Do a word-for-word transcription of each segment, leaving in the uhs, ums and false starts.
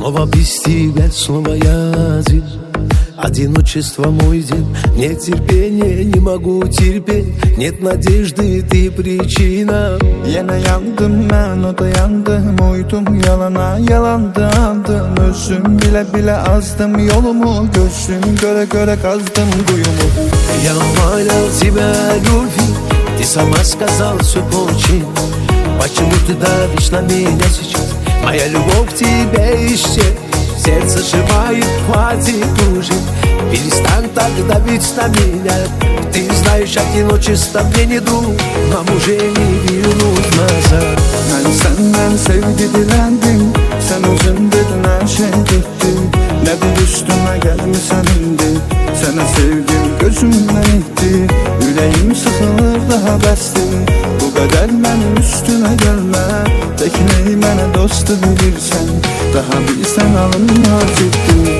Снова без тебя, снова я один. Одиночество мой день. Нет терпения, не могу терпеть. Нет надежды, ты причина. Yine yandım ben, o da yandım. Uydum yalana, yalandandım. Özüm bile bile azdım. Yolumu gözüm göre göre kazdım kuyumu. Я умолял тебя любви, ты сама сказал все очень. Почему ты давишь на меня сейчас? Моя любовь к тебе исчез. Сердце сжимает, хватит уже. Перестань так давить на меня. Ты знаешь, одиночество мне не друг. Нам уже не вернуть назад. Ben senden sevgi dilendim. Sen özün dedin her şey gitti. Ne bir üstüme gelmişsen indi. Sana sevgim gözümden itti. Yüreğim sıkılır daha bəsdir. Bu kadar benim üstüme gelme. Tekneyi mənə dostu bilirsen. Daha bilsen alınmaz ciddi.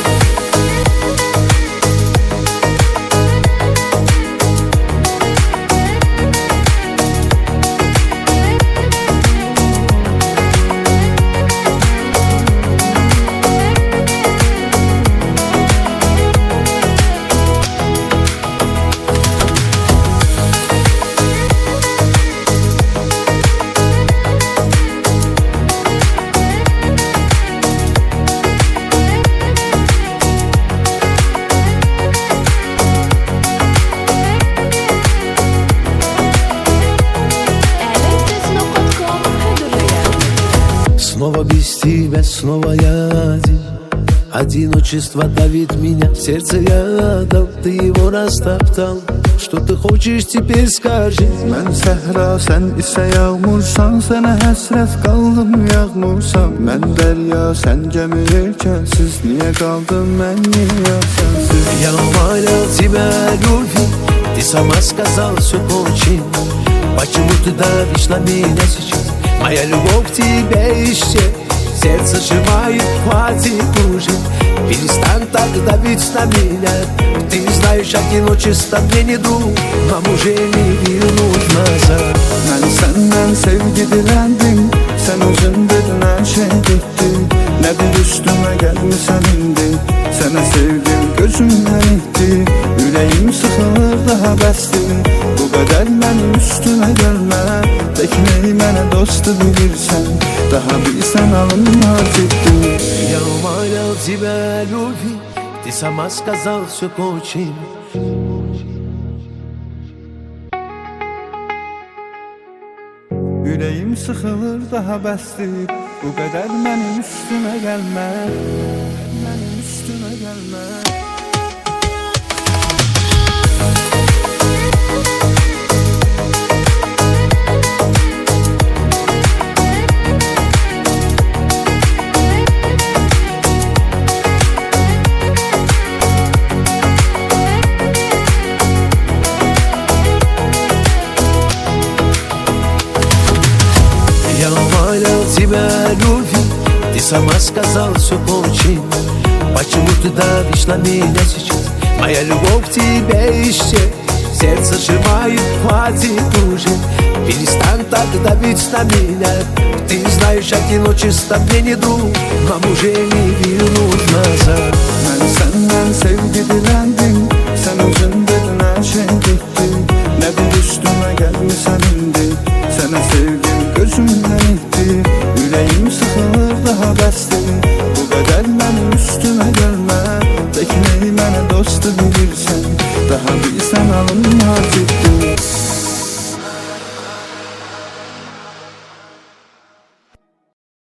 Снова без тебя, снова я один. Одиночество давит меня, в сердце рядом. Ты его растоптал. Что ты хочешь, теперь скажи. Ben səhra, sen ise yağmursan. Sana həsrət qaldım yağmursan. Ben derya, sen gemi yelkensiz. Niye kaldım ben, niye sensiz? Я умолял тебя любви, ты сама сказал все очень. Почему ты давишь на меня сейчас? Моя любовь к тебе исчез. Сердце сжимает, хватит уже. Перестань так давить на меня. Ты знаешь, одиночество мне не друг. Нам уже не вернуть назад. Ben senden sevgi dilendim. Sen özün dedin her şey gitti. Ne bir üstüme gelmişsen indi. Sana sevgim gözümden itti. Yüreğim sıkılır daha bəsdir. Bu kadar benim üstüme gelme. Tekneyi mənə dostu bilirsen. Daha bilsen alınmaz ciddi. Я умолял тебя любви, ты сама сказал все очень. Yüreğim sıkılır daha bəsdir. Bu kadar benim üstüme gelme. Benim üstüme gelme. Я умолял тебя любви, ты сама сказал все очень. Почему ты давишь на меня сейчас? Моя любовь к тебе исчез. Сердце сжимает, хватит уже. Перестань так давить на меня. Ты знаешь, одиночество мне не друг. Нам уже не вернуть назад. Ben senden sevgi dilendim. Sen özün dedin her şey gitti. Ne bir üstüme gelmişsen indi. Sana sevgim gözümden itti. Yüreğim sıkılır daha bəsdir. Bu kadar benim üstüme gelme. Tekneyi mənə dostu bilirsen. Daha bilsen alınmaz ciddi.